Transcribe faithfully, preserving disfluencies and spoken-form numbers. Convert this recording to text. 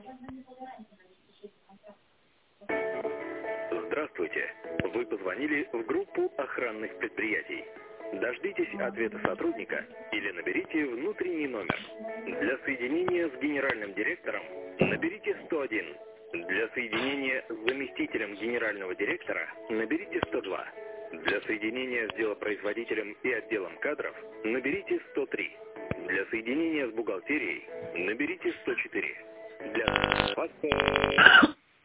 Здравствуйте. Вы позвонили в группу охранных предприятий. Дождитесь ответа сотрудника или наберите внутренний номер. Для соединения с генеральным директором наберите сто один. Для соединения с заместителем генерального директора наберите сто два. Для соединения с делопроизводителем и отделом кадров наберите сто три. Для соединения с бухгалтерией наберите сто четыре. Для вас...